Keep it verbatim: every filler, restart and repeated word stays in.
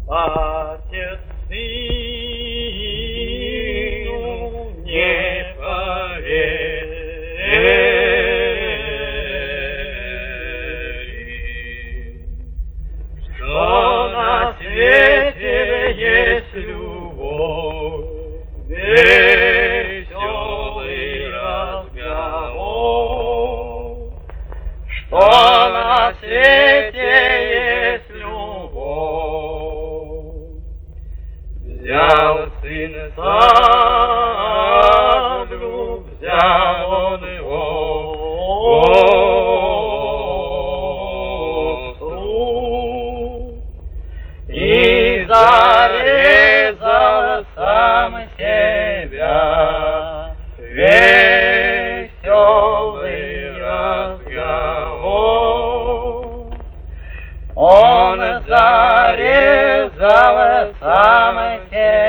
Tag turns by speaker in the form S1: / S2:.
S1: Отец сыну не поверил, что на свете есть любовь, веселый разговор, что на свете есть любовь. Взял сын саблю, взял он его и зарезал сам себя. Веселый разговор. Он зарезал сам себя.